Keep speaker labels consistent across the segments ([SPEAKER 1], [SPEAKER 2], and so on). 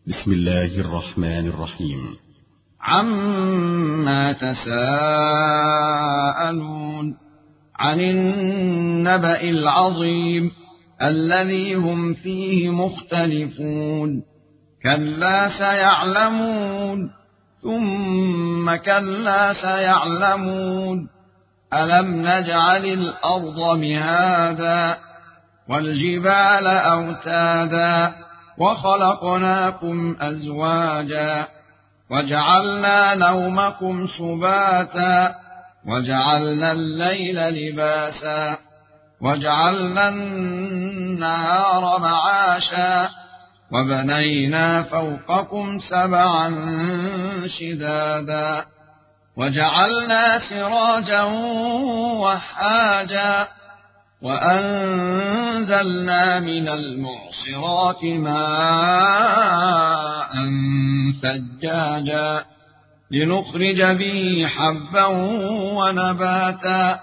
[SPEAKER 1] بسم الله الرحمن الرحيم.
[SPEAKER 2] عما تساءلون عن النبأ العظيم الذي هم فيه مختلفون كلا سيعلمون ثم كلا سيعلمون ألم نجعل الأرض مهادا والجبال أوتادا وخلقناكم أزواجا وجعلنا نومكم سباتا وجعلنا الليل لباسا وجعلنا النهار معاشا وبنينا فوقكم سبعا شدادا وجعلنا سراجا وهاجا وأنزلنا من المعصرات ماء ثجاجا لنخرج به حبا ونباتا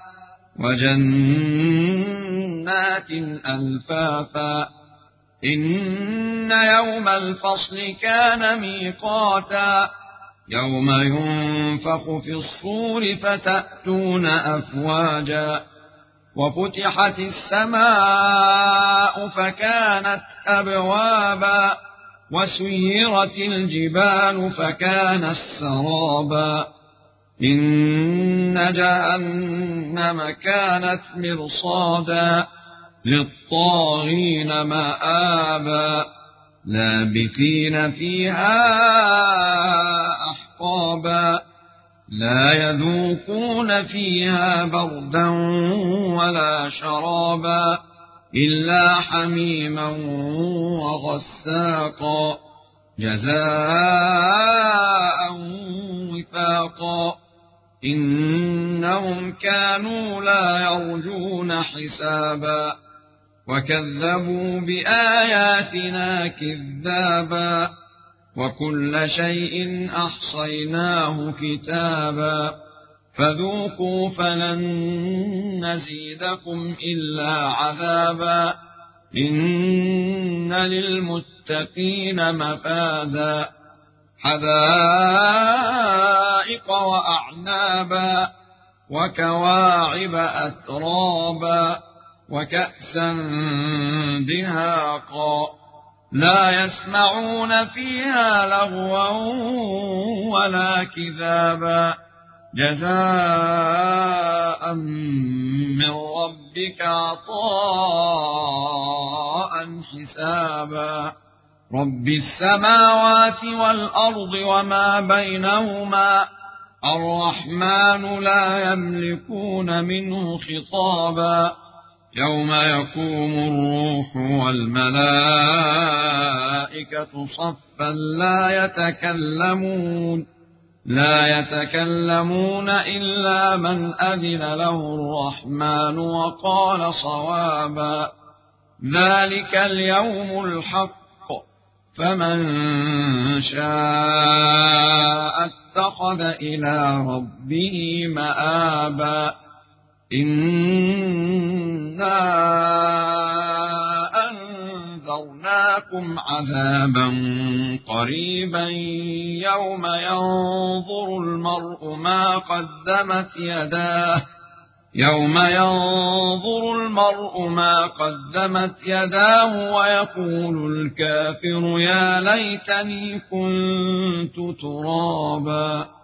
[SPEAKER 2] وجنات ألفافا إن يوم الفصل كان ميقاتا يوم ينفخ في الصور فتأتون أفواجا وفتحت السماء فكانت أبوابا وسيرت الجبال فكانت سرابا إن جهنم كانت مرصادا للطاغين مآبا لابثين فيها أحقابا لا يذوقون فيها بردا ولا شرابا إلا حميما وغساقا جزاء وفاقا إنهم كانوا لا يرجون حسابا وكذبوا بآياتنا كذابا وكل شيء أحصيناه كتابا فذوقوا فلن نزيدكم إلا عذابا إن للمتقين مفازا حدائق وأعنابا وكواعب أترابا وكأسا دهاقا لا يسمعون فيها لغوا ولا كذابا جزاء من ربك عطاء حسابا رب السماوات والأرض وما بينهما الرحمن لا يملكون منه خطابا يوم يقوم الروح والملائكة صفا لا يتكلمون إلا من أذن له الرحمن وقال صوابا ذلك اليوم الحق فمن شاء اتخذ إلى ربه مآبا إنا أنذرناكم عذابا قريبا يوم ينظر المرء ما قدمت يداه ويقول الكافر يا ليتني كنت ترابا.